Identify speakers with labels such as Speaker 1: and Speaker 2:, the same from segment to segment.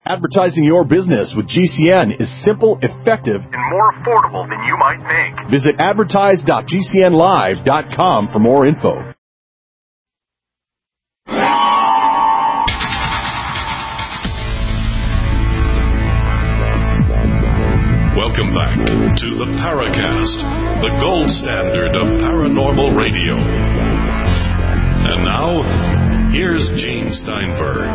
Speaker 1: Advertising your business with GCN is simple, effective, and more affordable than you might think. Visit advertise.gcnlive.com for more info.
Speaker 2: Welcome back to the Paracast, the gold standard of paranormal radio. And now, here's Gene Steinberg.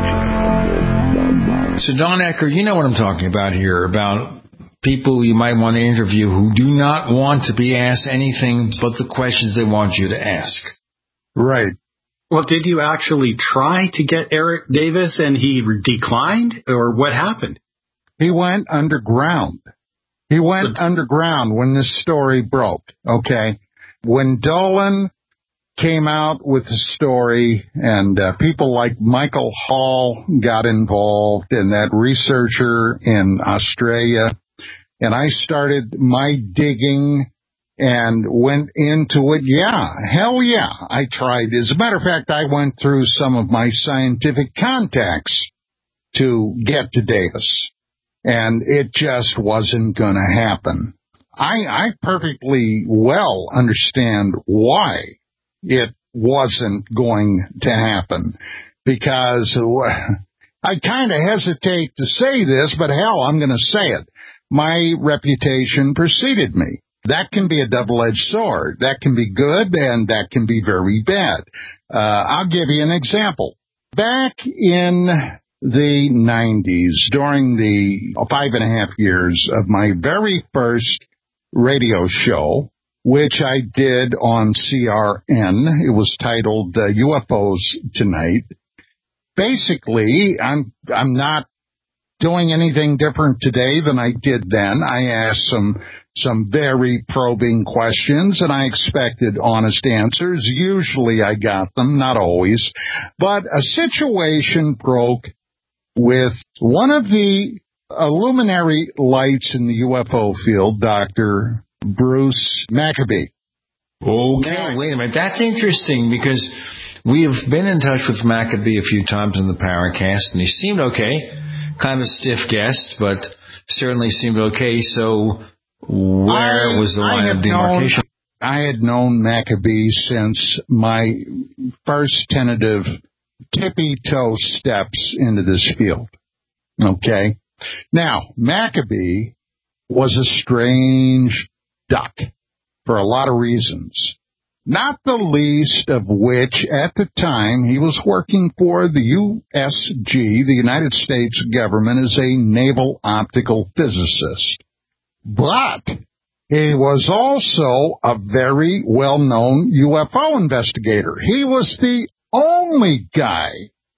Speaker 3: So, Don Ecker, you know what I'm talking about here, about people you might want to interview who do not want to be asked anything but the questions they want you to ask.
Speaker 4: Right.
Speaker 5: Well, did you actually try to get Eric Davis and he declined, or what happened?
Speaker 4: He went underground. He went underground when this story broke, okay? When Dolan came out with the story and people like Michael Hall got involved and that researcher in Australia, and I started my digging and went into it, hell yeah, I tried. As a matter of fact, I went through some of my scientific contacts to get to Davis. And it just wasn't going to happen. I perfectly well understand why it wasn't going to happen. Because I kind of hesitate to say this, but hell, I'm going to say it. My reputation preceded me. That can be a double-edged sword. That can be good, and that can be very bad. I'll give you an example. Back in the 90s, during the 5.5 years of my very first radio show, which I did on CRN. It was titled UFOs Tonight. Basically, I'm not doing anything different today than I did then. I asked some very probing questions, and I expected honest answers. Usually I got them, not always. But a situation broke with one of the luminary lights in the UFO field, Dr. Bruce Maccabee.
Speaker 3: Okay, wait a minute. That's interesting because we have been in touch with Maccabee a few times in the Paracast, and he seemed okay. Kind of a stiff guest, but certainly seemed okay. So where was the line of demarcation?
Speaker 4: I had known Maccabee since my first tentative tippy-toe steps into this field. Okay? Now, Maccabee was a strange duck for a lot of reasons, not the least of which at the time he was working for the USG, the United States government, as a naval optical physicist. But he was also a very well-known UFO investigator. He was the only guy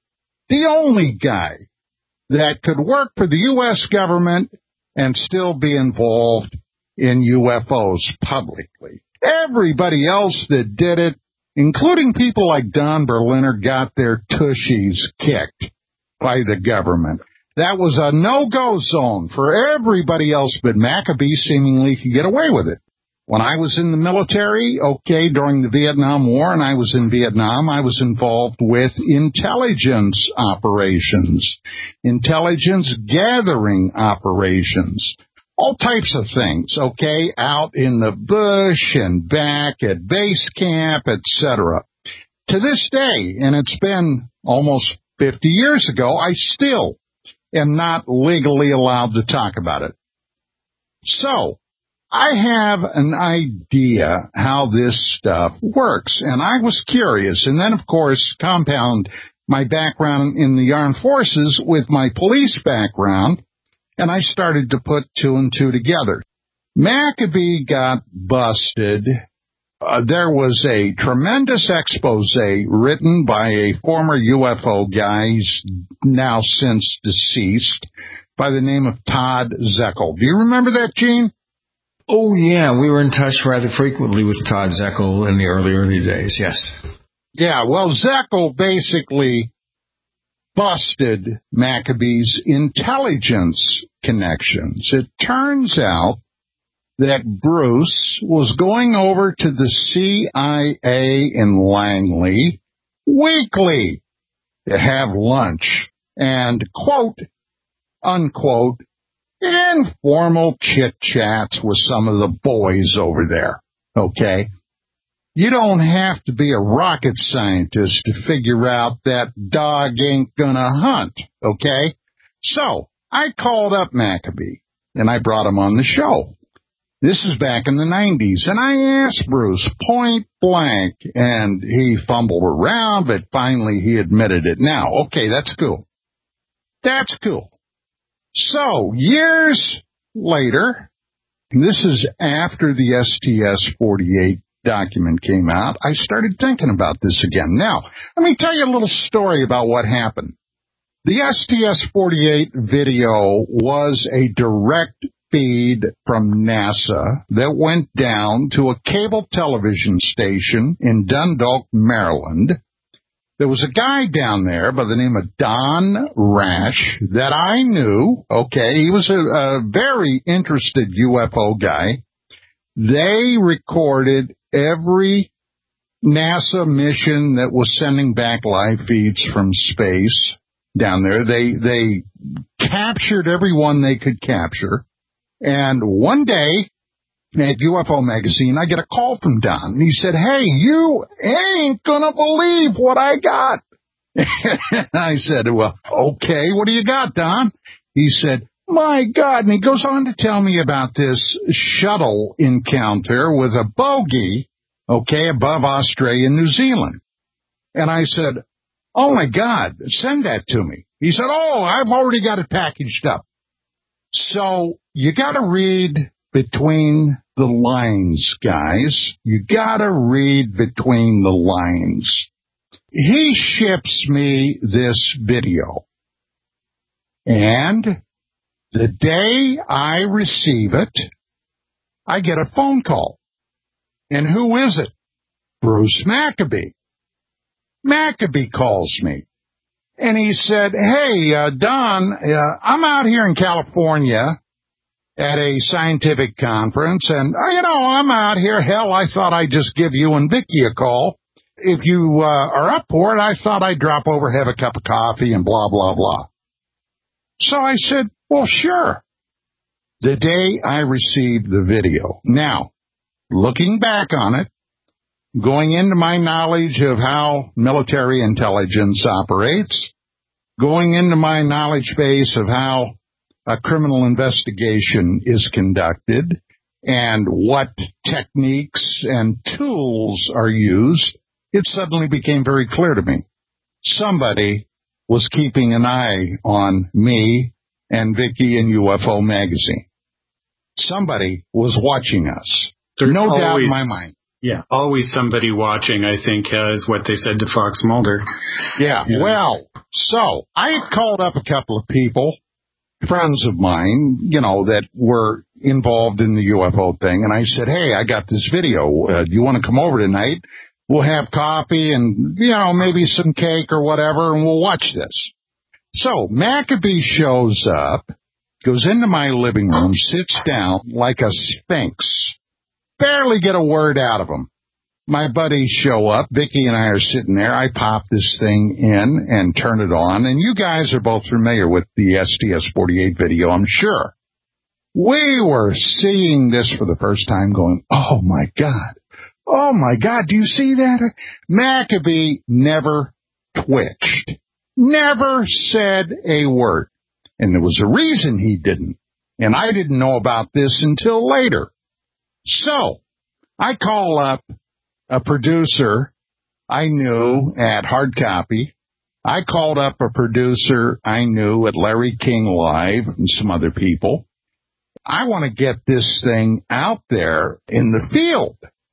Speaker 4: that could work for the U.S. government and still be involved in UFOs publicly. Everybody else that did it, including people like Don Berliner, got their tushies kicked by the government. That was a no-go zone for everybody else, but Maccabee seemingly could get away with it. When I was in the military, during the Vietnam War, and I was in Vietnam, I was involved with intelligence operations, intelligence gathering operations, all types of things, out in the bush and back at base camp, etc. To this day, and it's been almost 50 years ago, I still am not legally allowed to talk about it. So, I have an idea how this stuff works, and I was curious. And then, of course, compound my background in the armed forces with my police background, and I started to put two and two together. Maccabee got busted. There was a tremendous expose written by a former UFO guy, he's now since deceased, by the name of Todd Zeckel. Do you remember that, Gene?
Speaker 3: Oh, yeah, we were in touch rather frequently with Todd Zeckel in the early days, yes.
Speaker 4: Yeah, well, Zeckel basically busted Maccabee's intelligence connections. It turns out that Bruce was going over to the CIA in Langley weekly to have lunch and, quote, unquote, informal chit-chats with some of the boys over there, okay? You don't have to be a rocket scientist to figure out that dog ain't gonna hunt, okay? So, I called up Maccabee, and I brought him on the show. This is back in the 90s, and I asked Bruce point blank, and he fumbled around, but finally he admitted it. Now, okay, that's cool. That's cool. So, years later, and this is after the STS-48 document came out, I started thinking about this again. Now, let me tell you a little story about what happened. The STS-48 video was a direct feed from NASA that went down to a cable television station in Dundalk, Maryland. There was a guy down there by the name of Don Rash that I knew. Okay, he was a very interested UFO guy. They recorded every NASA mission that was sending back live feeds from space down there. They captured every one they could capture. And one day at UFO Magazine, I get a call from Don. And he said, "Hey, you ain't gonna believe what I got." And I said, "Well, okay, what do you got, Don?" He said, "My God." And he goes on to tell me about this shuttle encounter with a bogey, okay, above Australia and New Zealand. And I said, "Oh, my God, send that to me." He said, "Oh, I've already got it packaged up." So you got to read between the lines, guys. You got to read between the lines. He ships me this video. And the day I receive it, I get a phone call. And who is it? Bruce Maccabee. Maccabee calls me. And he said, "Hey, Don, I'm out here in California at a scientific conference, and, I'm out here. Hell, I thought I'd just give you and Vicky a call. If you are up for it, I thought I'd drop over, have a cup of coffee, and blah, blah, blah." So I said, "Well, sure." The day I received the video. Now, looking back on it, going into my knowledge of how military intelligence operates, going into my knowledge base of how a criminal investigation is conducted and what techniques and tools are used, it suddenly became very clear to me. Somebody was keeping an eye on me and Vicky and UFO Magazine. Somebody was watching us.
Speaker 5: There's
Speaker 4: no
Speaker 5: always,
Speaker 4: doubt in my mind.
Speaker 5: Yeah, always somebody watching, I think, is what they said to Fox Mulder.
Speaker 4: Yeah, well, so I called up a couple of people, friends of mine, that were involved in the UFO thing, and I said, "Hey, I got this video. Do you want to come over tonight? We'll have coffee and, maybe some cake or whatever, and we'll watch this." So Maccabee shows up, goes into my living room, sits down like a sphinx. Barely get a word out of him. My buddies show up. Vicky and I are sitting there. I pop this thing in and turn it on. And you guys are both familiar with the STS-48 video, I'm sure. We were seeing this for the first time going, "Oh, my God. Oh, my God. Do you see that?" Maccabee never twitched. Never said a word. And there was a reason he didn't. And I didn't know about this until later. So, I call up a producer I knew at Hard Copy. I called up a producer I knew at Larry King Live and some other people. I want to get this thing out there in the field.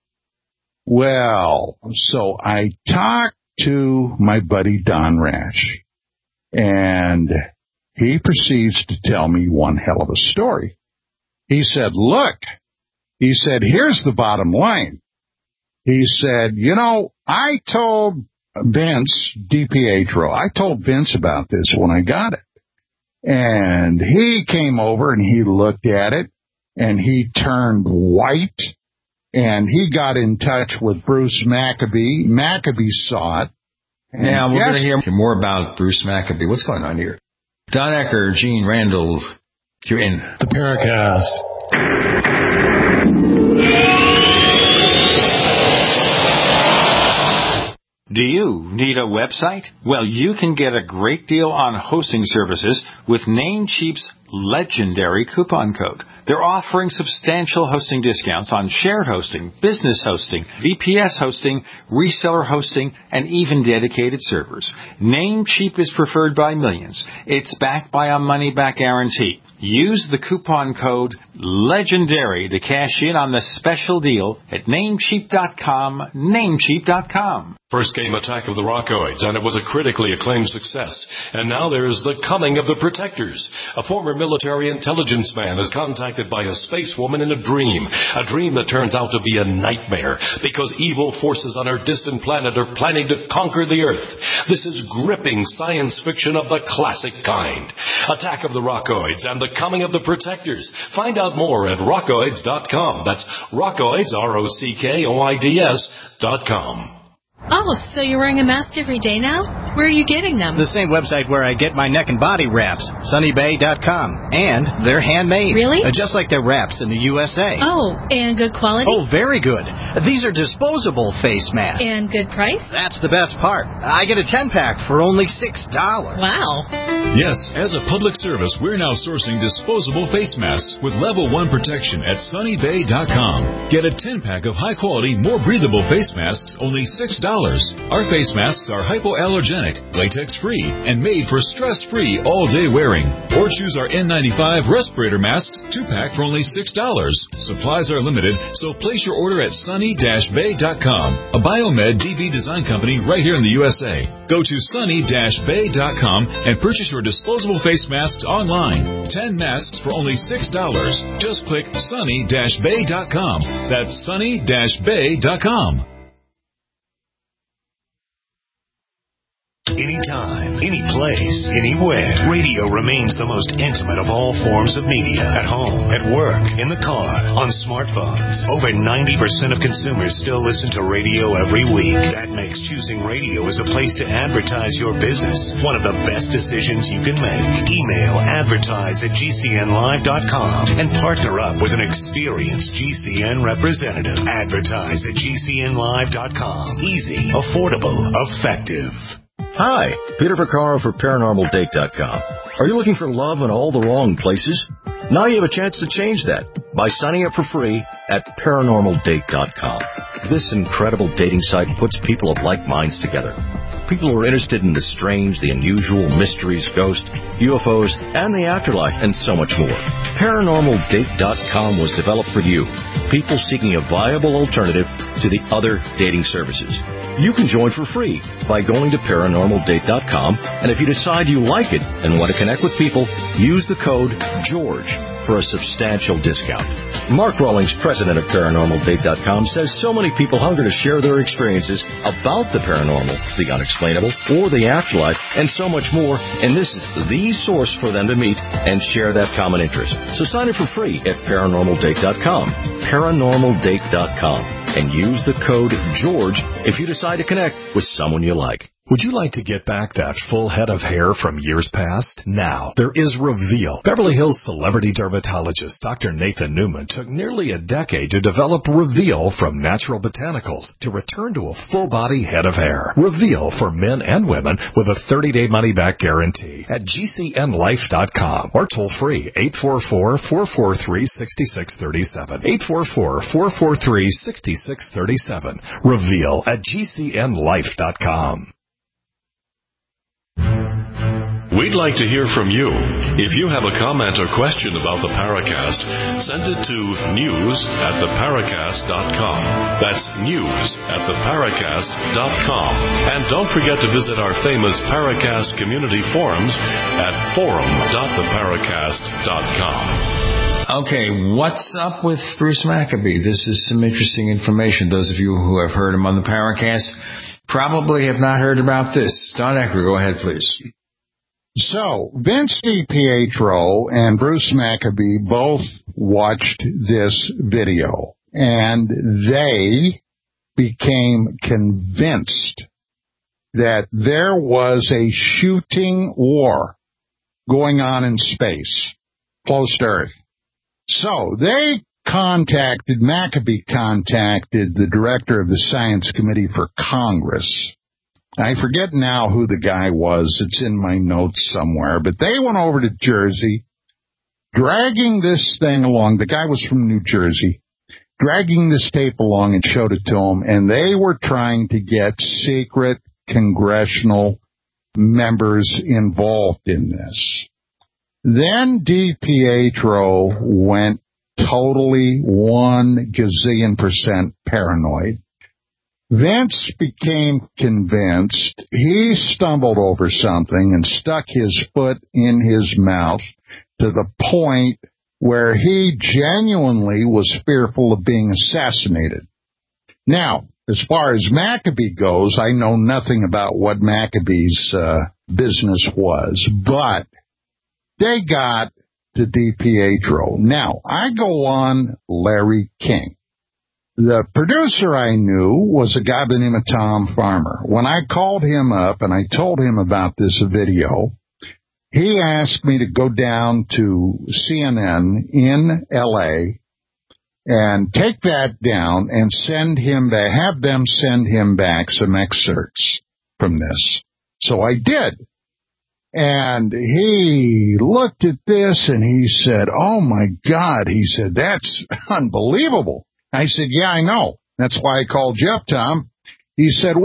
Speaker 4: Well, so I talked to my buddy Don Rash, and he proceeds to tell me one hell of a story. He said, "Look," he said, "here's the bottom line." He said, I told Vince DiPietro, I told Vince about this when I got it. And he came over and he looked at it and he turned white and he got in touch with Bruce Maccabee. Maccabee saw it.
Speaker 3: Now, we're going to hear more about Bruce Maccabee. What's going on here? Don Ecker, Gene Randall, you're in
Speaker 1: the Paracast.
Speaker 3: Do you need a website? Well, you can get a great deal on hosting services with Namecheap's legendary coupon code. They're offering substantial hosting discounts on shared hosting, business hosting, VPS hosting, reseller hosting, and even dedicated servers. Namecheap is preferred by millions. It's backed by a money-back guarantee. Use the coupon code LEGENDARY to cash in on the special deal at Namecheap.com, Namecheap.com.
Speaker 2: First came Attack of the Rockoids, and it was a critically acclaimed success. And now there's The Coming of the Protectors. A former military intelligence man is contacted by a space woman in a dream that turns out to be a nightmare because evil forces on our distant planet are planning to conquer the Earth. This is gripping science fiction of the classic kind. Attack of the Rockoids and The Coming of the Protectors. Find out more at rockoids.com. That's Rockoids, ROCKOIDS.com.
Speaker 6: Oh, so you're wearing a mask every day now? Where are you getting them?
Speaker 7: The same website where I get my neck and body wraps, sunnybay.com. And they're handmade.
Speaker 6: Really?
Speaker 7: Just like their wraps in the USA.
Speaker 6: Oh, and good quality?
Speaker 7: Oh, very good. These are disposable face masks.
Speaker 6: And good price?
Speaker 7: That's the best part. I get a 10-pack for only $6.
Speaker 6: Wow.
Speaker 8: Yes, as a public service, we're now sourcing disposable face masks with level 1 protection at sunnybay.com. Get a 10-pack of high-quality, more breathable face masks, only $6. Our face masks are hypoallergenic, latex-free, and made for stress-free all-day wearing. Or choose our N95 respirator masks 2-pack for only $6. Supplies are limited, so place your order at sunny-bay.com, a Biomed DB design company right here in the USA. Go to sunny-bay.com and purchase your disposable face masks online. 10 masks for only $6. Just click sunny-bay.com. That's sunny-bay.com.
Speaker 9: Anytime, any place, anywhere. Radio remains the most intimate of all forms of media. At home, at work, in the car, on smartphones. Over 90% of consumers still listen to radio every week. That makes choosing radio as a place to advertise your business one of the best decisions you can make. Email advertise@gcnlive.com and partner up with an experienced GCN representative. Advertise@gcnlive.com. Easy, affordable, effective.
Speaker 10: Hi, Peter Vaccaro for ParanormalDate.com. Are you looking for love in all the wrong places? Now you have a chance to change that by signing up for free at ParanormalDate.com. This incredible dating site puts people of like minds together. People who are interested in the strange, the unusual, mysteries, ghosts, UFOs, and the afterlife, and so much more. ParanormalDate.com was developed for you, people seeking a viable alternative to the other dating services. You can join for free by going to ParanormalDate.com, and if you decide you like it and want to connect with people, use the code GEORGE for a substantial discount. Mark Rawlings, president of ParanormalDate.com, says so many people hunger to share their experiences about the paranormal, the unexplainable, or the afterlife, and so much more, and this is the source for them to meet and share that common interest. So sign up for free at ParanormalDate.com, ParanormalDate.com, and use the code GEORGE if you decide to connect with someone you like.
Speaker 1: Would you like to get back that full head of hair from years past? Now, there is Reveal. Beverly Hills celebrity dermatologist Dr. Nathan Newman took nearly a decade to develop Reveal from natural botanicals to return to a full-body head of hair. Reveal for men and women with a 30-day money-back guarantee at GCNlife.com or toll-free 844-443-6637. 844-443-6637. Reveal at GCNlife.com.
Speaker 2: We'd like to hear from you. If you have a comment or question about the Paracast, send it to news@theparacast.com. That's news@theparacast.com. And don't forget to visit our famous Paracast community forums at forum.theparacast.com.
Speaker 3: Okay, what's up with Bruce Maccabee? This is some interesting information. Those of you who have heard him on the Paracast probably have not heard about this. Don Ecker, go ahead, please.
Speaker 4: So, Vince DiPietro and Bruce Maccabee both watched this video, and they became convinced that there was a shooting war going on in space, close to Earth. So Maccabee contacted the director of the Science Committee for Congress. I forget now who the guy was. It's in my notes somewhere. But they went over to Jersey, dragging this thing along. The guy was from New Jersey, dragging this tape along and showed it to him. And they were trying to get secret congressional members involved in this. Then DiPietro went totally 1,000,000,000% paranoid. Vince became convinced. He stumbled over something and stuck his foot in his mouth to the point where he genuinely was fearful of being assassinated. Now, as far as Maccabee goes, I know nothing about what Maccabee's business was, but they got to DiPietro. Now, I go on Larry King. The producer I knew was a guy by the name of Tom Farmer. When I called him up and I told him about this video, he asked me to go down to CNN in L.A., and take that down and have them send him back some excerpts from this. So I did. And he looked at this and he said, "Oh my God," he said, "that's unbelievable." I said, "Yeah, I know. That's why I called you up, Tom." He said,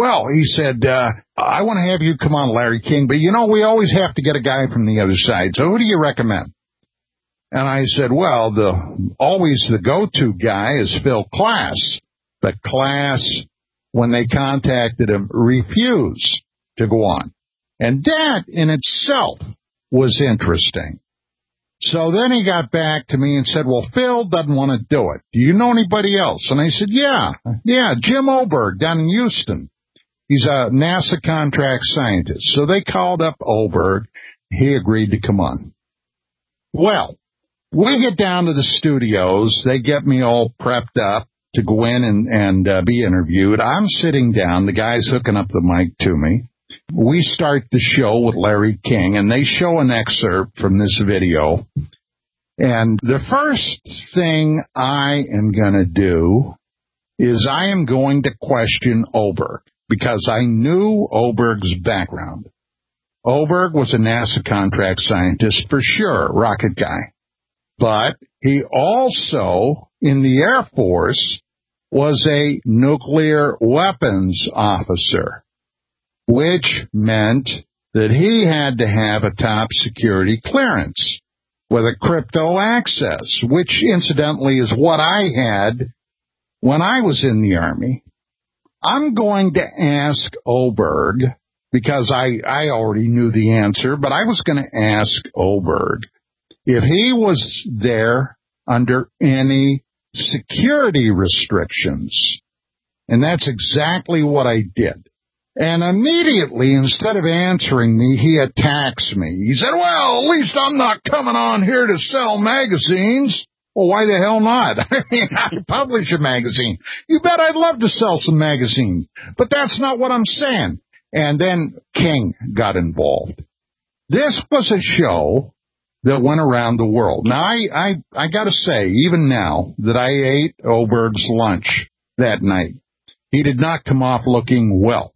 Speaker 4: "I want to have you come on, Larry King, but we always have to get a guy from the other side. So who do you recommend?" And I said, "Well, always the go-to guy is Phil Klass." But Klass, when they contacted him, refused to go on. And that in itself was interesting. So then he got back to me and said, "Well, Phil doesn't want to do it. Do you know anybody else?" And I said, Yeah, Jim Oberg down in Houston. He's a NASA contract scientist. So they called up Oberg. He agreed to come on. Well, we get down to the studios. They get me all prepped up to go in and be interviewed. I'm sitting down. The guy's hooking up the mic to me. We start the show with Larry King, and they show an excerpt from this video. And the first thing I am going to do is I am going to question Oberg, because I knew Oberg's background. Oberg was a NASA contract scientist for sure, rocket guy. But he also, in the Air Force, was a nuclear weapons officer, which meant that he had to have a top security clearance with a crypto access, which incidentally is what I had when I was in the Army. I'm going to ask Oberg, because I already knew the answer, but I was going to ask Oberg if he was there under any security restrictions. And that's exactly what I did. And immediately, instead of answering me, he attacks me. He said, "Well, at least I'm not coming on here to sell magazines." Well, why the hell not? I mean, I publish a magazine. You bet I'd love to sell some magazines. But that's not what I'm saying. And then King got involved. This was a show that went around the world. Now, I got to say, even now, that I ate Oberg's lunch that night. He did not come off looking well.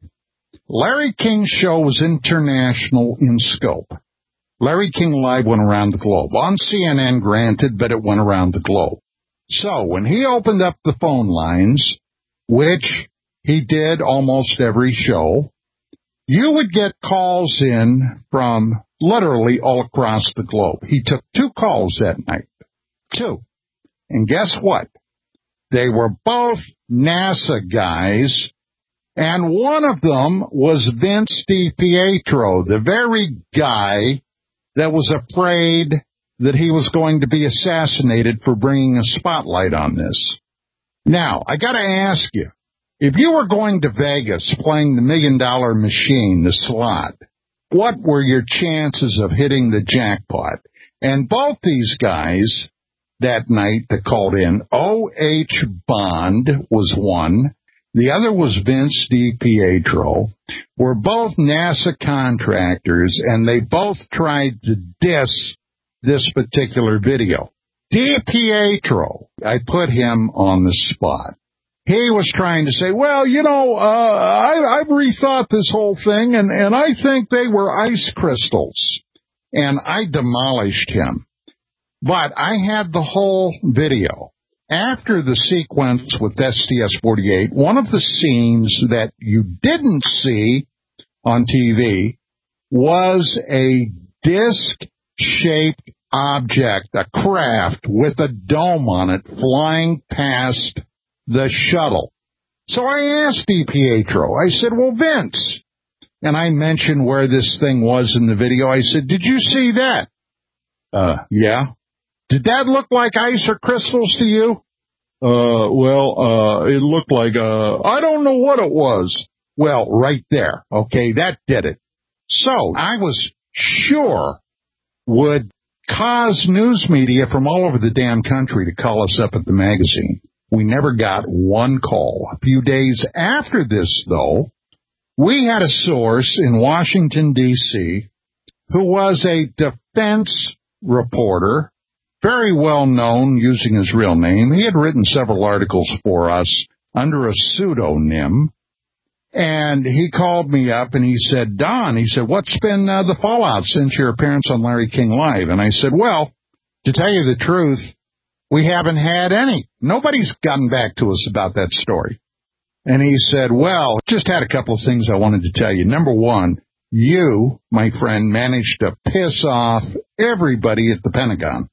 Speaker 4: Larry King's show was international in scope. Larry King Live went around the globe. On CNN, granted, but it went around the globe. So when he opened up the phone lines, which he did almost every show, you would get calls in from literally all across the globe. He took 2 calls that night. 2. And guess what? They were both NASA guys, and one of them was Vince DiPietro, the very guy that was afraid that he was going to be assassinated for bringing a spotlight on this. Now, I got to ask you, if you were going to Vegas playing the $1 Million Machine, the slot, what were your chances of hitting the jackpot? And both these guys that night that called in, O.H. Bond was one, The other was Vince DiPietro. Were both NASA contractors, and they both tried to diss this particular video. DiPietro, I put him on the spot. He was trying to say, well, I've rethought this whole thing, and I think they were ice crystals. And I demolished him. But I had the whole video. After the sequence with STS-48, one of the scenes that you didn't see on TV was a disc-shaped object, a craft with a dome on it flying past the shuttle. So I asked DiPietro, I said, well, Vince, and I mentioned where this thing was in the video. I said, did you see that? Yeah. Did that look like ice or crystals to you? It looked like, I don't know what it was. Well, right there. Okay, that did it. So I was sure would cause news media from all over the damn country to call us up at the magazine. We never got one call. A few days after this, though, we had a source in Washington, D.C., who was a defense reporter, very well known using his real name. He had written several articles for us under a pseudonym. And he called me up and he said, Don, he said, what's been the fallout since your appearance on Larry King Live? And I said, well, to tell you the truth, we haven't had any. Nobody's gotten back to us about that story. And he said, well, just had a couple of things I wanted to tell you. Number one, you, my friend, managed to piss off everybody at the Pentagon.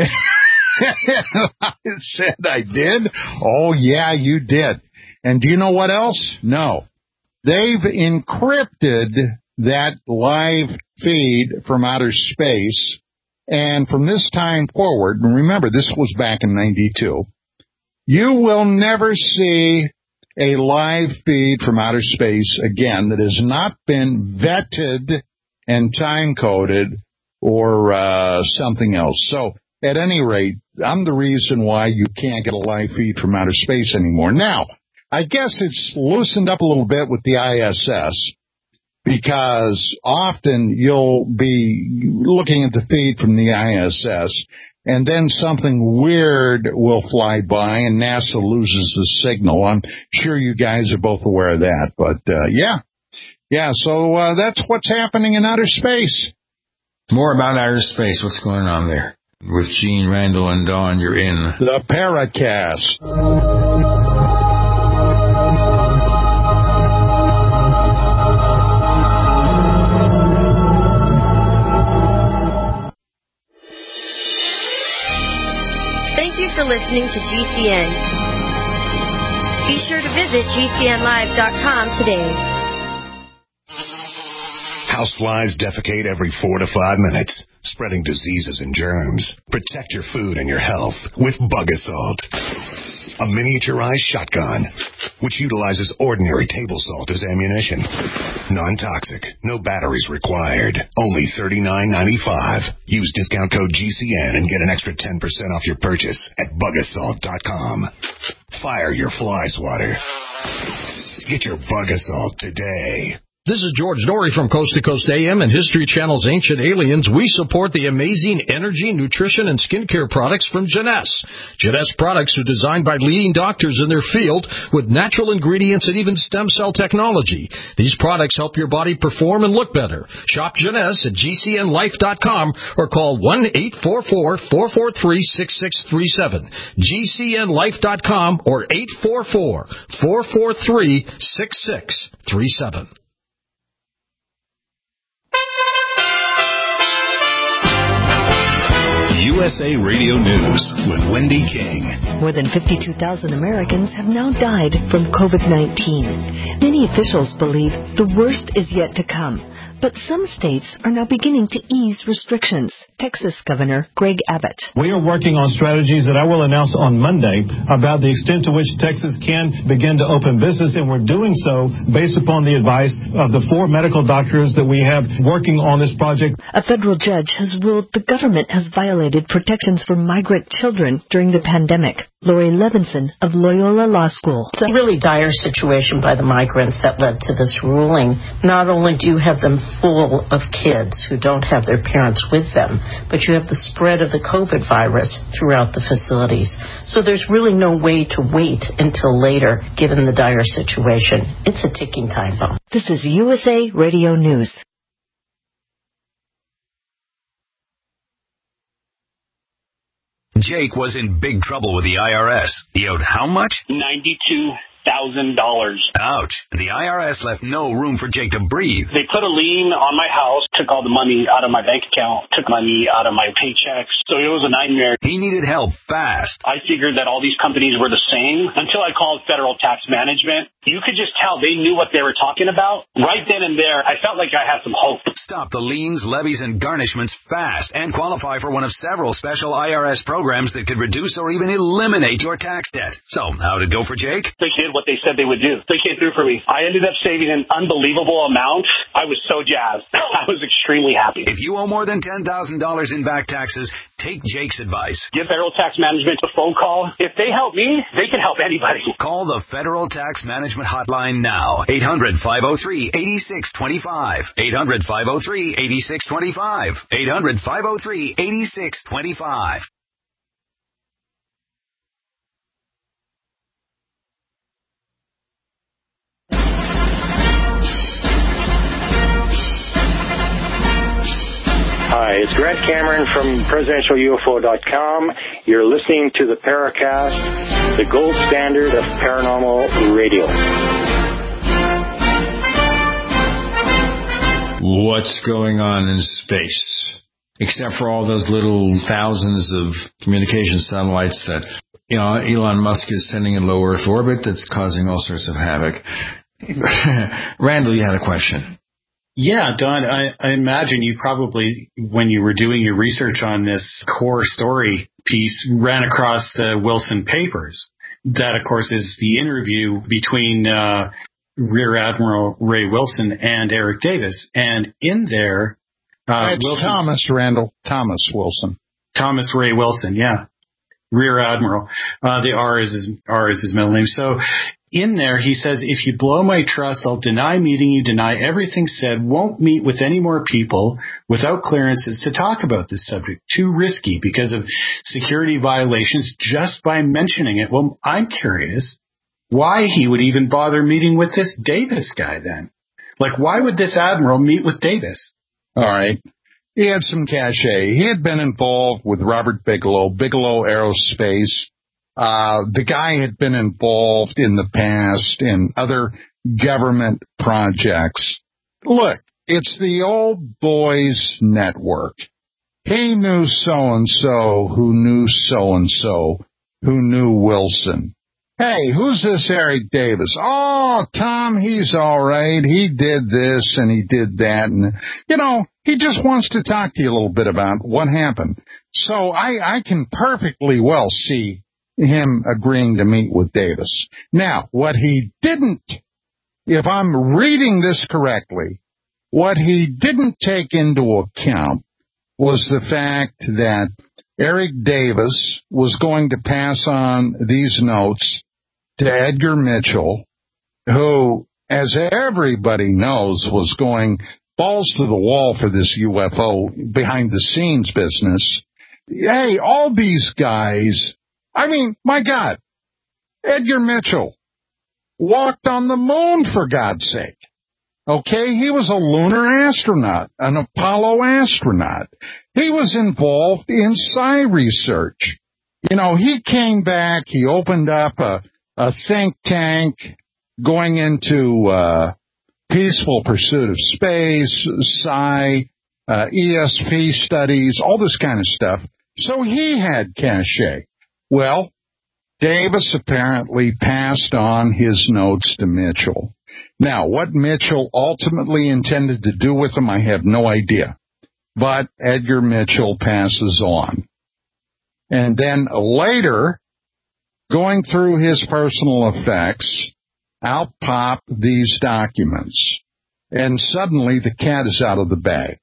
Speaker 4: I said I did? Oh, yeah, you did. And do you know what else? No. They've encrypted that live feed from outer space, and from this time forward, and remember, this was back in 92, you will never see a live feed from outer space again that has not been vetted and time-coded or something else. So, at any rate, I'm the reason why you can't get a live feed from outer space anymore. Now, I guess it's loosened up a little bit with the ISS, because often you'll be looking at the feed from the ISS, and then something weird will fly by and NASA loses the signal. I'm sure you guys are both aware of that, but so that's what's happening in outer space.
Speaker 3: More about outer space. What's going on there? With Gene, Randall, and Dawn, you're in
Speaker 4: the Paracast.
Speaker 11: Thank you for listening to GCN. Be sure to visit GCNlive.com today.
Speaker 9: Houseflies defecate every 4 to 5 minutes, spreading diseases and germs. Protect your food and your health with Bug Assault, a miniaturized shotgun which utilizes ordinary table salt as ammunition. Non-toxic, no batteries required. Only $39.95. Use discount code GCN and get an extra 10% off your purchase at bugassault.com. Fire your fly swatter. Get your Bug Assault today.
Speaker 12: This is George Norrie from Coast to Coast AM and History Channel's Ancient Aliens. We support the amazing energy, nutrition, and skincare products from Jeunesse. Jeunesse products are designed by leading doctors in their field with natural ingredients and even stem cell technology. These products help your body perform and look better. Shop Jeunesse at GCNlife.com or call 1-844-443-6637. GCNlife.com or 844-443-6637.
Speaker 8: USA Radio News with Wendy King.
Speaker 13: More than 52,000 Americans have now died from COVID-19. Many officials believe the worst is yet to come, but some states are now beginning to ease restrictions. Texas Governor Greg Abbott.
Speaker 14: We are working on strategies that I will announce on Monday about the extent to which Texas can begin to open business, and we're doing so based upon the advice of the 4 medical doctors that we have working on this project.
Speaker 13: A federal judge has ruled the government has violated protections for migrant children during the pandemic. Lori Levinson of Loyola Law School.
Speaker 15: It's a really dire situation by the migrants that led to this ruling. Not only do you have them full of kids who don't have their parents with them, but you have the spread of the COVID virus throughout the facilities. So there's really no way to wait until later, given the dire situation. It's a ticking time bomb.
Speaker 13: This is USA Radio News.
Speaker 16: Jake was in big trouble with the IRS. He owed how much?
Speaker 17: $92,000.
Speaker 16: Ouch. The IRS left no room for Jake to breathe.
Speaker 17: They put a lien on my house, took all the money out of my bank account, took money out of my paychecks. So it was a nightmare.
Speaker 16: He needed help fast.
Speaker 17: I figured that all these companies were the same until I called Federal Tax Management. You could just tell they knew what they were talking about. Right then and there, I felt like I had some hope.
Speaker 16: Stop the liens, levies, and garnishments fast and qualify for one of several special IRS programs that could reduce or even eliminate your tax debt. So, how'd it go for Jake?
Speaker 17: They did what they said they would do. They came through for me. I ended up saving an unbelievable amount. I was so jazzed. I was extremely happy.
Speaker 16: If you owe more than $10,000 in back taxes, take Jake's advice.
Speaker 17: Give Federal Tax Management a phone call. If they help me, they can help anybody.
Speaker 16: Call the Federal Tax Management Hotline now. 800-503-8625. 800-503-8625. 800-503-8625.
Speaker 18: Hi, it's Grant Cameron from PresidentialUFO.com. You're listening to the Paracast, the gold standard of paranormal radio.
Speaker 3: What's going on in space? Except for all those little thousands of communication satellites that, Elon Musk is sending in low Earth orbit that's causing all sorts of havoc. Randall, you had a question.
Speaker 5: Yeah, Don, I imagine you probably, when you were doing your research on this core story piece, ran across the Wilson Papers. That, of course, is the interview between Rear Admiral Ray Wilson and Eric Davis. And in there...
Speaker 4: it's Thomas Wilson.
Speaker 5: Thomas Ray Wilson, yeah. Rear Admiral. The R is his middle name. So... in there, he says, if you blow my trust, I'll deny meeting you, deny everything said, won't meet with any more people without clearances to talk about this subject. Too risky because of security violations just by mentioning it. Well, I'm curious why he would even bother meeting with this Davis guy then. Like, why would this admiral meet with Davis?
Speaker 4: All right. He had some cachet. He had been involved with Robert Bigelow Aerospace. The guy had been involved in the past in other government projects. Look, it's the old boys network. He knew so-and-so who knew so-and-so who knew Wilson. Hey, who's this Eric Davis? Oh, Tom, he's all right. He did this and he did that. And, he just wants to talk to you a little bit about what happened. So I can perfectly well see him agreeing to meet with Davis. Now, what he didn't, if I'm reading this correctly, what he didn't take into account was the fact that Eric Davis was going to pass on these notes to Edgar Mitchell, who, as everybody knows, was going balls to the wall for this UFO behind-the-scenes business. Hey, all these guys... my God, Edgar Mitchell walked on the moon, for God's sake. Okay, he was a lunar astronaut, an Apollo astronaut. He was involved in psi research. He came back, he opened up a think tank going into peaceful pursuit of space, psi, ESP studies, all this kind of stuff. So he had cachet. Well, Davis apparently passed on his notes to Mitchell. Now, what Mitchell ultimately intended to do with them, I have no idea. But Edgar Mitchell passes on. And then later, going through his personal effects, out pop these documents. And suddenly the cat is out of the bag.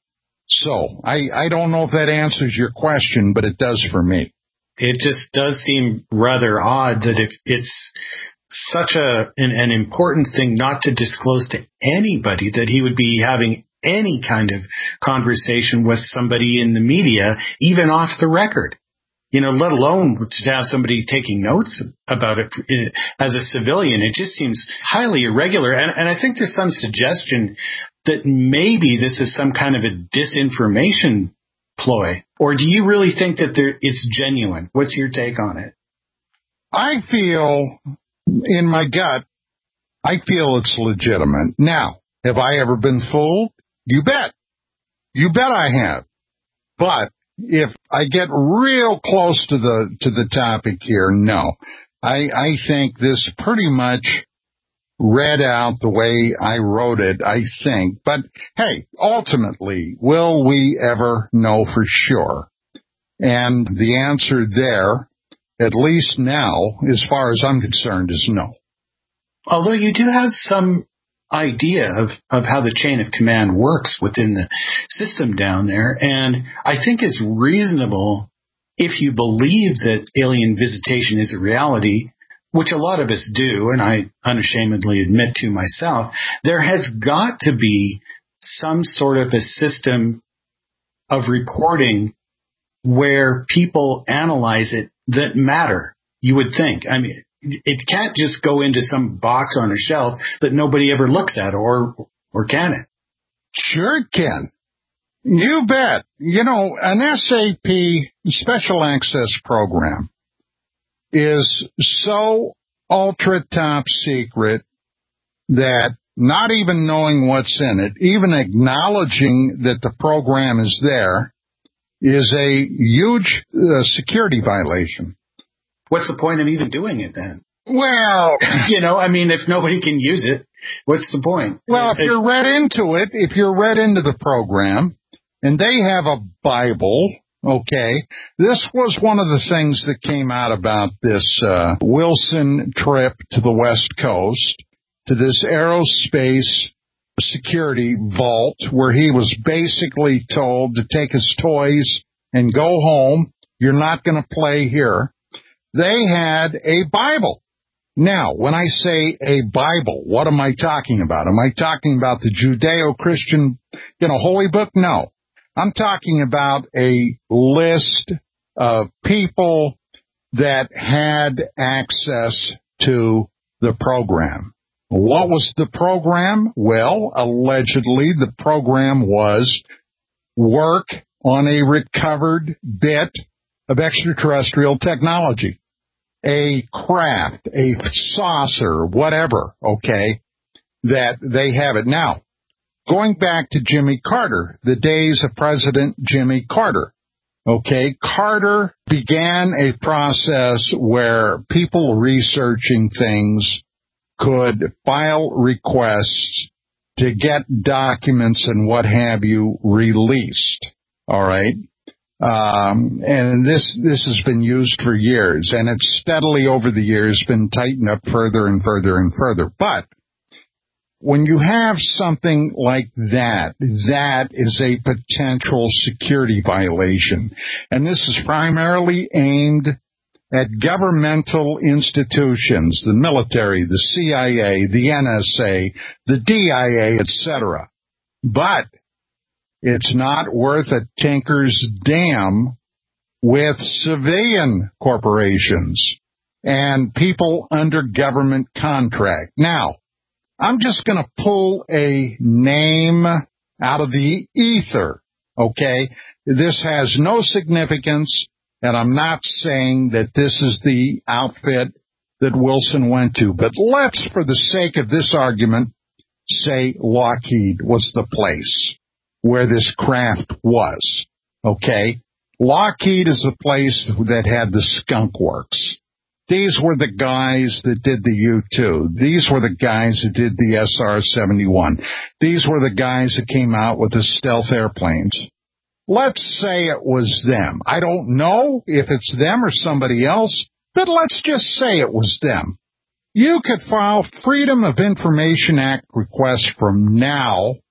Speaker 4: So I don't know if that answers your question, but it does for me.
Speaker 5: It just does seem rather odd that if it's such an important thing not to disclose to anybody, that he would be having any kind of conversation with somebody in the media, even off the record. Let alone to have somebody taking notes about it as a civilian. It just seems highly irregular. And I think there's some suggestion that maybe this is some kind of a disinformation ploy. Or do you really think that it's genuine? What's your take on it?
Speaker 4: I feel, in my gut, it's legitimate. Now, have I ever been fooled? You bet. You bet I have. But if I get real close to the topic here, no. I think this pretty much read out the way I wrote it, I think. But hey, ultimately, will we ever know for sure? And the answer there, at least now, as far as I'm concerned, is no.
Speaker 5: Although you do have some idea of how the chain of command works within the system down there. And I think it's reasonable, if you believe that alien visitation is a reality, which a lot of us do, and I unashamedly admit to myself, there has got to be some sort of a system of reporting where people analyze it that matter, you would think. I mean, it can't just go into some box on a shelf that nobody ever looks at, or can it?
Speaker 4: Sure it can. You bet. An SAP Special Access Program is so ultra top secret that not even knowing what's in it, even acknowledging that the program is there, is a huge security violation.
Speaker 5: What's the point of even doing it then?
Speaker 4: Well,
Speaker 5: if nobody can use it, what's the point?
Speaker 4: Well, if you're read into the program, and they have a Bible, okay, this was one of the things that came out about this Wilson trip to the West Coast, to this aerospace security vault, where he was basically told to take his toys and go home. You're not going to play here. They had a Bible. Now, when I say a Bible, what am I talking about? Am I talking about the Judeo-Christian, holy book? No. I'm talking about a list of people that had access to the program. What was the program? Well, allegedly, the program was work on a recovered bit of extraterrestrial technology. A craft, a saucer, whatever, okay, that they have it. Now, going back to Jimmy Carter, the days of President Jimmy Carter, okay, Carter began a process where people researching things could file requests to get documents and what have you released, all right? And this has been used for years, and it's steadily over the years been tightened up further and further and further. But when you have something like that, that is a potential security violation. And this is primarily aimed at governmental institutions, the military, the CIA, the NSA, the DIA, etc. But it's not worth a tinker's damn with civilian corporations and people under government contract. Now, I'm just going to pull a name out of the ether, okay? This has no significance, and I'm not saying that this is the outfit that Wilson went to. But let's, for the sake of this argument, say Lockheed was the place where this craft was, okay? Lockheed is the place that had the Skunk Works. These were the guys that did the U-2. These were the guys that did the SR-71. These were the guys that came out with the stealth airplanes. Let's say it was them. I don't know if it's them or somebody else, but let's just say it was them. You could file Freedom of Information Act requests from now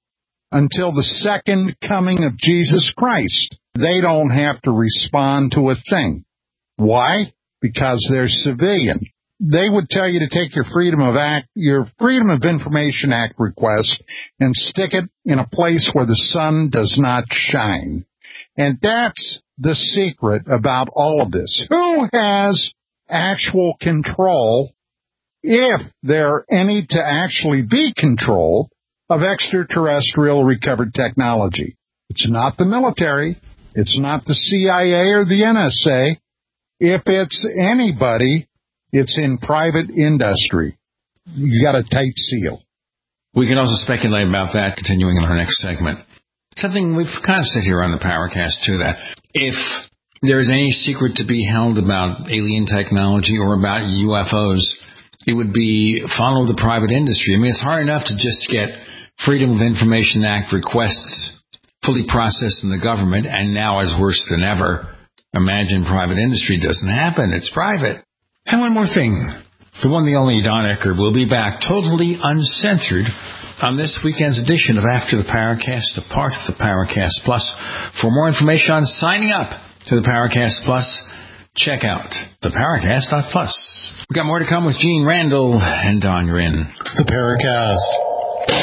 Speaker 4: until the second coming of Jesus Christ. They don't have to respond to a thing. Why? Because they're civilian. They would tell you to take your Freedom of Information Act request and stick it in a place where the sun does not shine. And that's the secret about all of this. Who has actual control, if there are any to actually be controlled, of extraterrestrial recovered technology? It's not the military. It's not the CIA or the NSA. If it's anybody, it's in private industry. You got a tight seal.
Speaker 3: We can also speculate about that continuing in our next segment. Something we've kind of said here on the Powercast, too, that if there is any secret to be held about alien technology or about UFOs, it would be follow the private industry. I mean, it's hard enough to just get Freedom of Information Act requests fully processed in the government, and now is worse than ever. Imagine private industry doesn't happen. It's private. And one more thing. The one, the only Don Ecker will be back totally uncensored on this weekend's edition of After the Powercast, a part of the Powercast Plus. For more information on signing up to the Powercast Plus, check out thepowercast.plus. We've got more to come with Gene Randall and Don Rin.
Speaker 5: The Powercast.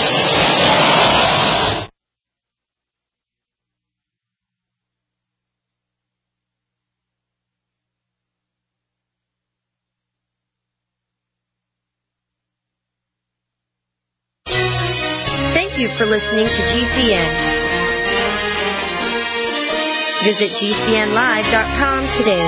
Speaker 11: Thank you for listening to GCN. Visit GCNlive.com today.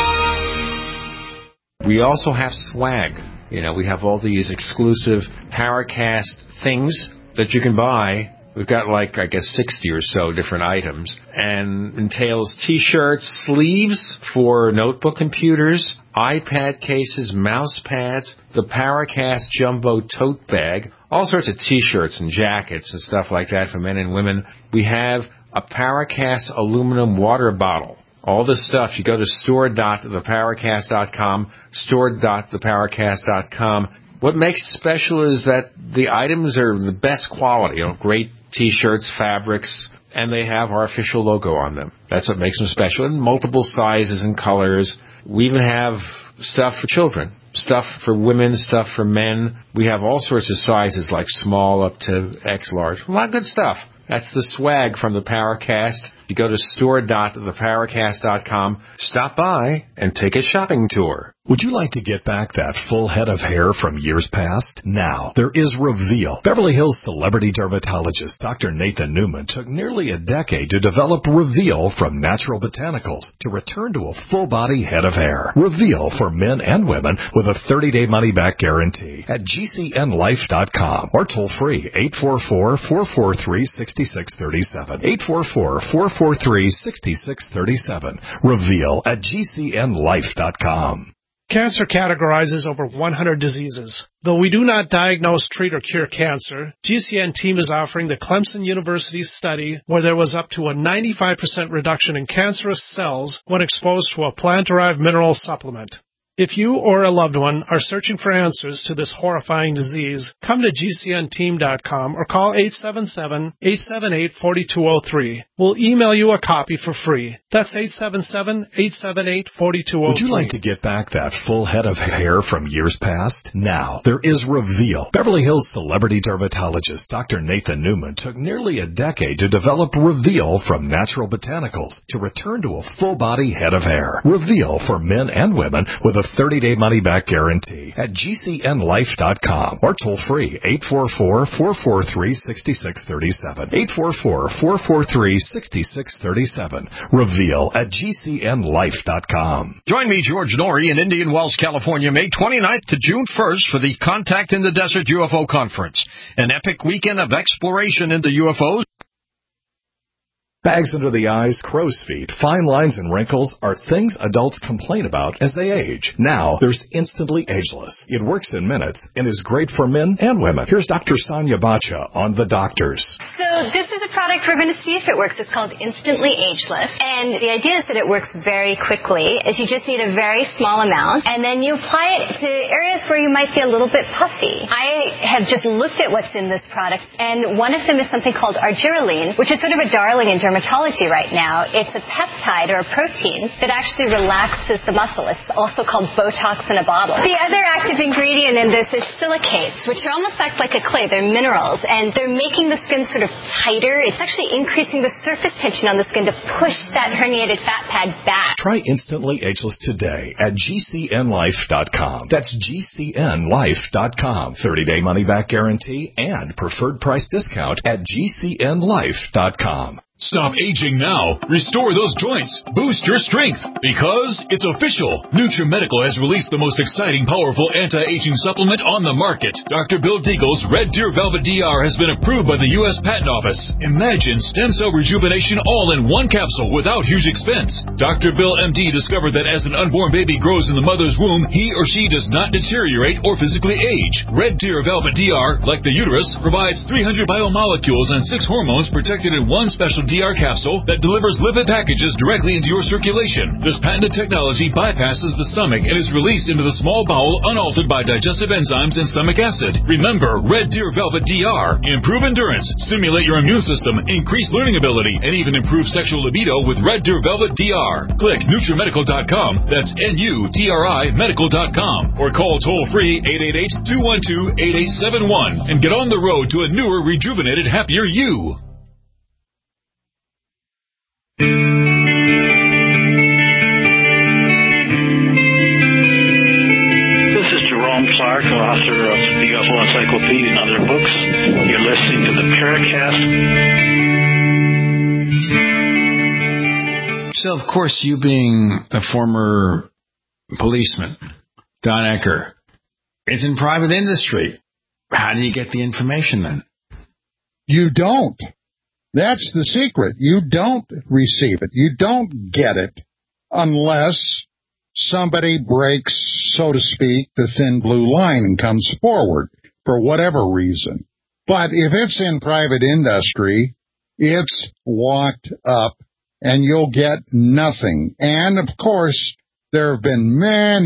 Speaker 19: We also have swag. We have all these exclusive Powercast things that you can buy. We've got 60 or so different items, and entails T-shirts, sleeves for notebook computers, iPad cases, mouse pads, the Powercast Jumbo Tote Bag, all sorts of T-shirts and jackets and stuff like that for men and women. We have a Powercast aluminum water bottle. All this stuff, you go to store.thepowercast.com, store.thepowercast.com. What makes it special is that the items are the best quality, great T-shirts, fabrics, and they have our official logo on them. That's what makes them special, in multiple sizes and colors. We even have stuff for children, stuff for women, stuff for men. We have all sorts of sizes, like small up to X large. A lot of good stuff. That's the swag from the Powercast. You go to store.thepowercast.com, stop by, and take a shopping tour.
Speaker 1: Would you like to get back that full head of hair from years past? Now, there is Reveal. Beverly Hills celebrity dermatologist Dr. Nathan Newman took nearly a decade to develop Reveal from natural botanicals to return to a full-body head of hair. Reveal for men and women with a 30-day money-back guarantee at GCNlife.com or toll-free 844-443-6637. 844-443-6637. Reveal at GCNlife.com.
Speaker 20: Cancer categorizes over 100 diseases. Though we do not diagnose, treat, or cure cancer, GCN team is offering the Clemson University study where there was up to a 95% reduction in cancerous cells when exposed to a plant-derived mineral supplement. If you or a loved one are searching for answers to this horrifying disease, come to GCNteam.com or call 877-878-4203. We'll email you a copy for free. That's 877-878-4203.
Speaker 1: Would you like to get back that full head of hair from years past? Now, there is Reveal. Beverly Hills celebrity dermatologist Dr. Nathan Newman took nearly a decade to develop Reveal from natural botanicals to return to a full-body head of hair. Reveal for men and women with a 30-day money-back guarantee at GCNlife.com or toll-free 844-443-6637. 844-443-6637. Reveal at GCNlife.com.
Speaker 12: Join me, George Norrie, in Indian Wells, California, May 29th to June 1st for the Contact in the Desert UFO Conference, an epic weekend of exploration into UFOs.
Speaker 1: Bags under the eyes, crow's feet, fine lines, and wrinkles are things adults complain about as they age. Now, there's Instantly Ageless. It works in minutes and is great for men and women. Here's Dr. Sonia Bacha on The Doctors.
Speaker 21: So this is a product, we're going to see if it works. It's called Instantly Ageless. And the idea is that it works very quickly, is you just need a very small amount, and then you apply it to areas where you might be a little bit puffy. I have just looked at what's in this product, and one of them is something called argireline, which is sort of a darling in dermatology right now. It's a peptide or a protein that actually relaxes the muscle. It's also called Botox in a bottle. The other active ingredient in this is silicates, which are almost like a clay. They're minerals, and they're making the skin sort of tighter. It's actually increasing the surface tension on the skin to push that herniated fat pad back.
Speaker 1: Try Instantly Ageless today at GCNlife.com. That's GCNlife.com. 30-day money-back guarantee and preferred price discount at GCNlife.com.
Speaker 8: Stop aging now. Restore those joints. Boost your strength. Because it's official. NutriMedical has released the most exciting, powerful anti-aging supplement on the market. Dr. Bill Deagle's Red Deer Velvet DR has been approved by the U.S. Patent Office. Imagine stem cell rejuvenation all in one capsule without huge expense. Dr. Bill MD discovered that as an unborn baby grows in the mother's womb, he or she does not deteriorate or physically age. Red Deer Velvet DR, like the uterus, provides 300 biomolecules and 6 hormones protected in one special DR capsule that delivers lipid packages directly into your circulation. This patented technology bypasses the stomach and is released into the small bowel unaltered by digestive enzymes and stomach acid. Remember, Red Deer Velvet DR. Improve endurance, stimulate your immune system, increase learning ability, and even improve sexual libido with Red Deer Velvet DR. Click NutriMedical.com, that's NUTRI Medical.com, or call toll-free 888-212-8871 and get on the road to a newer, rejuvenated, happier you.
Speaker 22: This is Jerome Clark, author of the UFO Encyclopedia and other books. You're listening to the Paracast.
Speaker 3: So, of course, you being a former policeman, Don Ecker, it's in private industry. How do you get the information then?
Speaker 4: You don't. That's the secret. You don't receive it. You don't get it unless somebody breaks, so to speak, the thin blue line and comes forward for whatever reason. But if it's in private industry, it's locked up and you'll get nothing. And, of course, there have been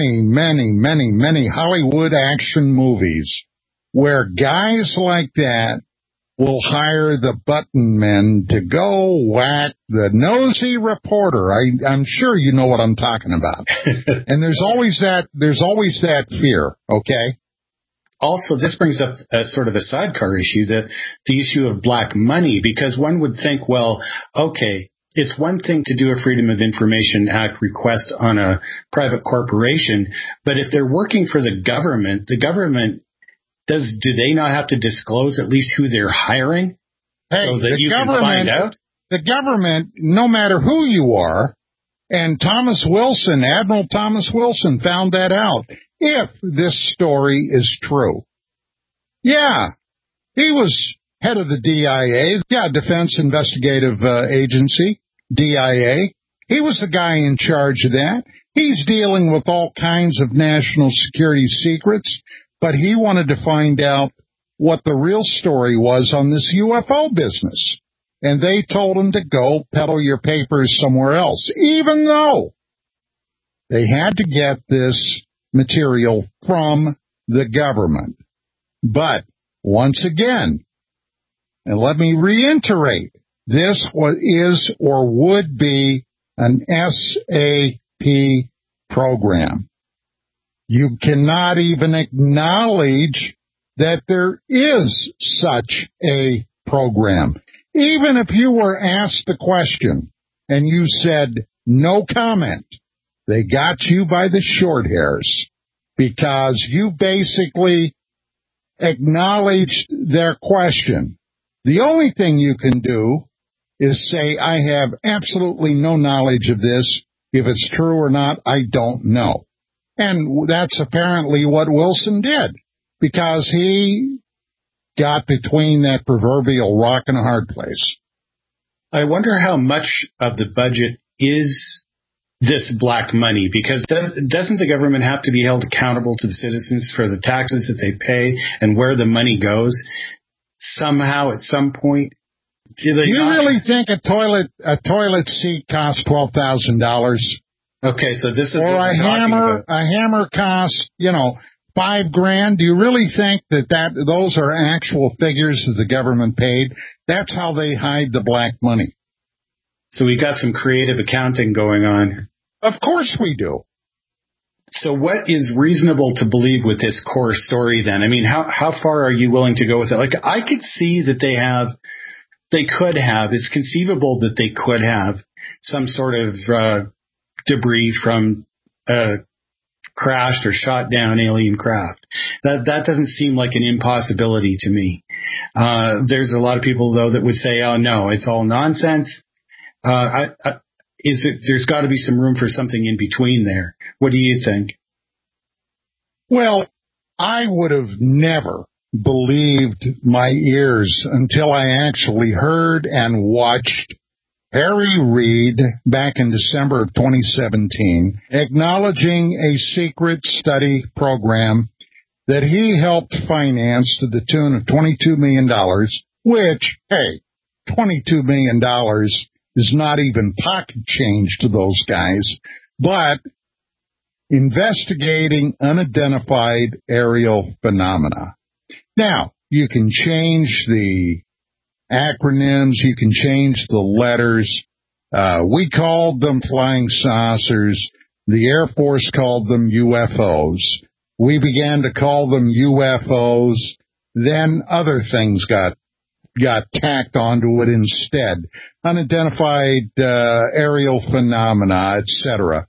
Speaker 4: many Hollywood action movies where guys like that will hire the button men to go whack the nosy reporter. I'm sure you know what I'm talking about. And there's always that fear, okay?
Speaker 5: Also, this brings up sort of a sidecar issue, that the issue of black money, because one would think, well, okay, it's one thing to do a Freedom of Information Act request on a private corporation, but if they're working for the government do they not have to disclose at least who they're hiring?
Speaker 4: Hey,
Speaker 5: so that you can find out?
Speaker 4: The government, no matter who you are, and Admiral Thomas Wilson found that out, if this story is true. Yeah, he was head of the DIA, Defense Investigative Agency, DIA. He was the guy in charge of that. He's dealing with all kinds of national security secrets. But he wanted to find out what the real story was on this UFO business. And they told him to go peddle your papers somewhere else, even though they had to get this material from the government. But once again, and let me reiterate, this is or would be an SAP program. You cannot even acknowledge that there is such a program. Even if you were asked the question and you said no comment, they got you by the short hairs because you basically acknowledged their question. The only thing you can do is say, I have absolutely no knowledge of this. If it's true or not, I don't know. And that's apparently what Wilson did, because he got between that proverbial rock and a hard place.
Speaker 5: I wonder how much of the budget is this black money, because doesn't the government have to be held accountable to the citizens for the taxes that they pay and where the money goes? Somehow, at some point,
Speaker 4: you really think a toilet seat costs $12,000?
Speaker 5: Okay, so this is
Speaker 4: or
Speaker 5: what
Speaker 4: a hammer costs, $5,000. Do you really think that those are actual figures that the government paid? That's how they hide the black money.
Speaker 5: So we got some creative accounting going on.
Speaker 4: Of course we do.
Speaker 5: So what is reasonable to believe with this core story then? I mean, how far are you willing to go with it? Like, I could see that it's conceivable that they could have some sort of debris from crashed or shot down alien craft. That doesn't seem like an impossibility to me. There's a lot of people, though, that would say, oh, no, it's all nonsense. There's got to be some room for something in between there. What do you think?
Speaker 4: Well, I would have never believed my ears until I actually heard and watched Harry Reid back in December of 2017 acknowledging a secret study program that he helped finance to the tune of $22 million, which, hey, $22 million is not even pocket change to those guys, but investigating unidentified aerial phenomena. Now, you can change the acronyms, you can change the letters. We called them flying saucers. The Air Force called them UFOs. We began to call them UFOs. Then other things got tacked onto it instead. Unidentified aerial phenomena, etc.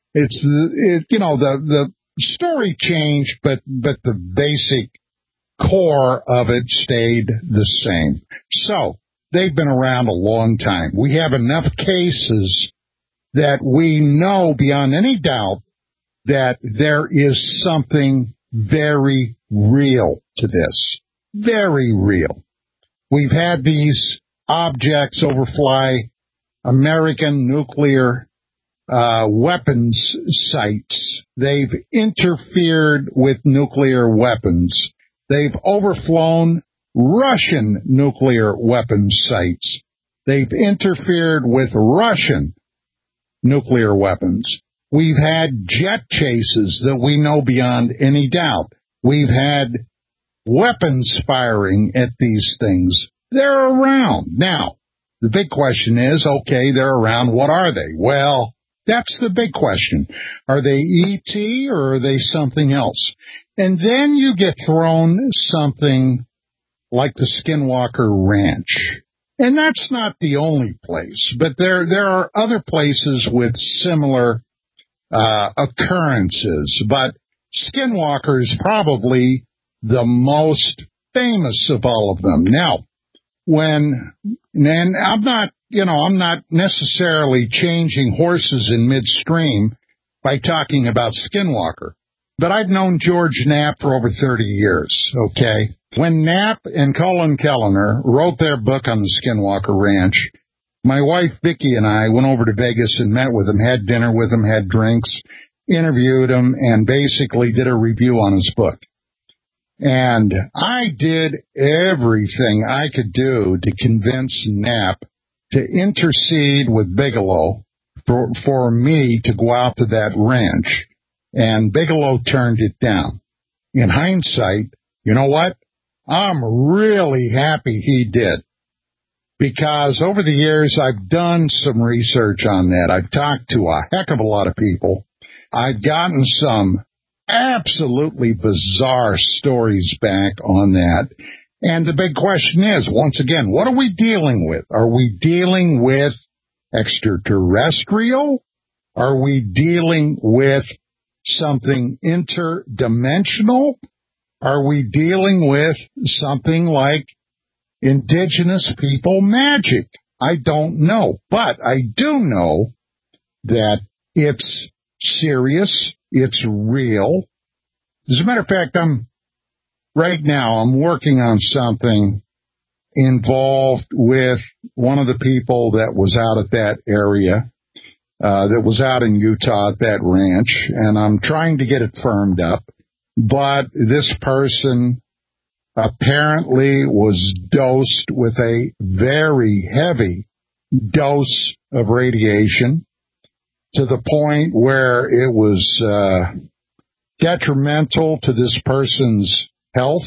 Speaker 4: The story changed, but the basic core of it stayed the same. So they've been around a long time. We have enough cases that we know beyond any doubt that there is something very real to this. Very real. We've had these objects overfly American nuclear weapons sites. They've interfered with nuclear weapons. They've overflown Russian nuclear weapons sites. They've interfered with Russian nuclear weapons. We've had jet chases that we know beyond any doubt. We've had weapons firing at these things. They're around. Now, the big question is, okay, they're around. What are they? Well, that's the big question. Are they ET or are they something else? And then you get thrown something like the Skinwalker Ranch. And that's not the only place, but there are other places with similar occurrences. But Skinwalker is probably the most famous of all of them. Now, and I'm not necessarily changing horses in midstream by talking about Skinwalker, but I've known George Knapp for over 30 years, okay? When Knapp and Colin Kellner wrote their book on the Skinwalker Ranch, my wife Vicki and I went over to Vegas and met with him, had dinner with him, had drinks, interviewed him, and basically did a review on his book. And I did everything I could do to convince Knapp to intercede with Bigelow for me to go out to that ranch. And Bigelow turned it down. In hindsight, you know what? I'm really happy he did. Because over the years, I've done some research on that. I've talked to a heck of a lot of people. I've gotten some absolutely bizarre stories back on that. And the big question is, once again, what are we dealing with? Are we dealing with extraterrestrial? Are we dealing with something interdimensional? Are we dealing with something like indigenous people magic? I don't know. But I do know that it's serious. It's real. As a matter of fact, I'm working on something involved with one of the people that was out at that area, that was out in Utah at that ranch, and I'm trying to get it firmed up. But this person apparently was dosed with a very heavy dose of radiation to the point where it was detrimental to this person's health.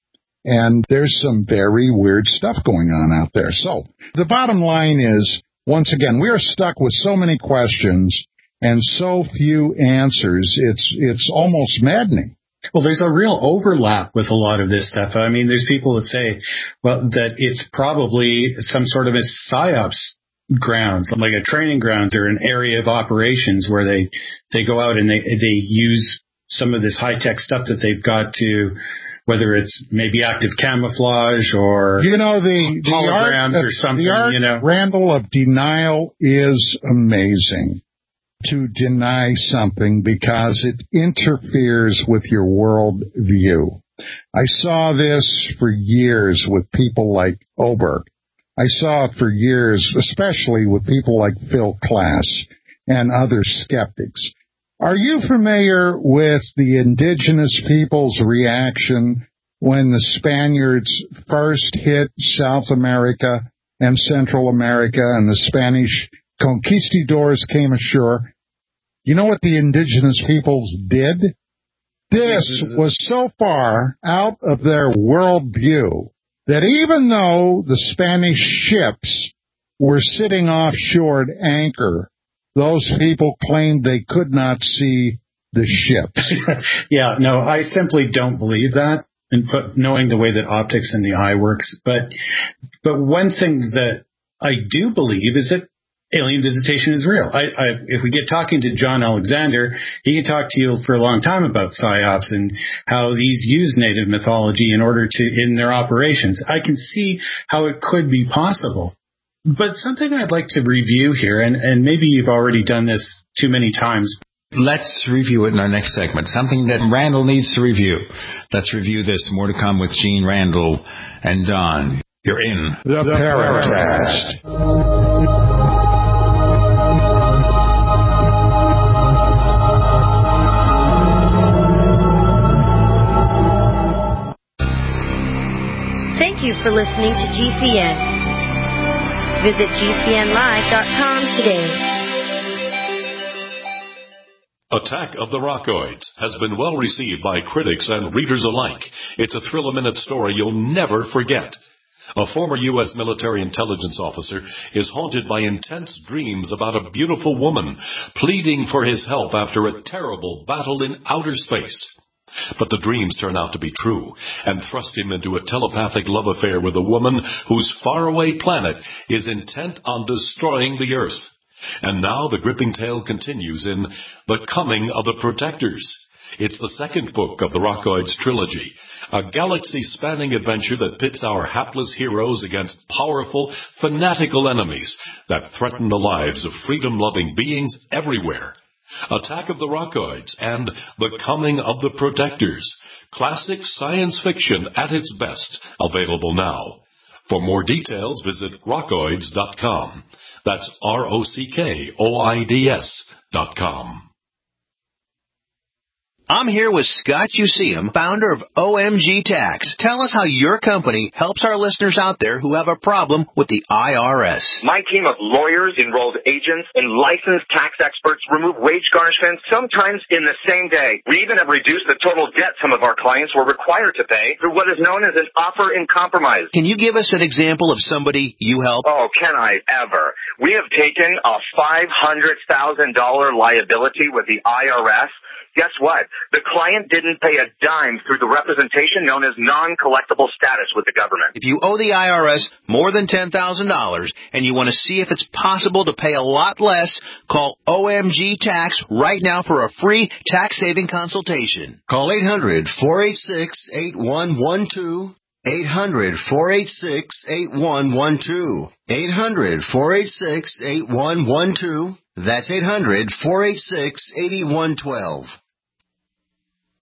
Speaker 4: And there's some very weird stuff going on out there. So the bottom line is, once again, we are stuck with so many questions and so few answers. It's almost maddening.
Speaker 5: Well, there's a real overlap with a lot of this stuff. I mean, there's people that say, well, that it's probably some sort of a PSYOPs grounds, like a training grounds or an area of operations where they go out and they use some of this high-tech stuff that they've got to, whether it's maybe active camouflage or
Speaker 4: the
Speaker 5: holograms
Speaker 4: art
Speaker 5: or something.
Speaker 4: The art, Randall, of denial is amazing. To deny something because it interferes with your world view. I saw this for years with people like Oberg. I saw it for years, especially with people like Phil Klass and other skeptics. Are you familiar with the indigenous people's reaction when the Spaniards first hit South America and Central America and the Spanish conquistadors came ashore? You know what the indigenous peoples did? This was so far out of their worldview that even though the Spanish ships were sitting offshore at anchor, those people claimed they could not see the ships.
Speaker 5: Yeah, no, I simply don't believe that, and knowing the way that optics in the eye works. But one thing that I do believe is that alien visitation is real. If we get talking to John Alexander, he can talk to you for a long time about PSYOPs and how these use native mythology in their operations. I can see how it could be possible. But something I'd like to review here, and maybe you've already done this too many times.
Speaker 3: Let's review it in our next segment, something that Randall needs to review. Let's review this. More to come with Gene Randall and Don. You're in
Speaker 4: the Paracast.
Speaker 11: Thank you for listening to GCN. Visit GCNlive.com today.
Speaker 2: Attack of the Rockoids has been well received by critics and readers alike. It's a thrill-a-minute story you'll never forget. A former U.S. military intelligence officer is haunted by intense dreams about a beautiful woman pleading for his help after a terrible battle in outer space. But the dreams turn out to be true and thrust him into a telepathic love affair with a woman whose faraway planet is intent on destroying the Earth. And now the gripping tale continues in The Coming of the Protectors. It's the second book of the Rockoids trilogy, a galaxy-spanning adventure that pits our hapless heroes against powerful, fanatical enemies that threaten the lives of freedom-loving beings everywhere. Attack of the Rockoids and The Coming of the Protectors. Classic science fiction at its best. Available now. For more details, visit rockoids.com. That's ROCKOIDS.com.
Speaker 6: I'm here with Scott Useum, founder of OMG Tax. Tell us how your company helps our listeners out there who have a problem with the IRS.
Speaker 7: My team of lawyers, enrolled agents, and licensed tax experts remove wage garnishments sometimes in the same day. We even have reduced the total debt some of our clients were required to pay through what is known as an offer in compromise.
Speaker 6: Can you give us an example of somebody you help?
Speaker 7: Oh, can I ever? We have taken a $500,000 liability with the IRS. Guess what? The client didn't pay a dime through the representation known as non-collectible status with the government.
Speaker 6: If you owe the IRS more than $10,000 and you want to see if it's possible to pay a lot less, call OMG Tax right now for a free tax-saving consultation.
Speaker 23: Call 800-486-8112. 800-486-8112. 800-486-8112. That's 800-486-8112.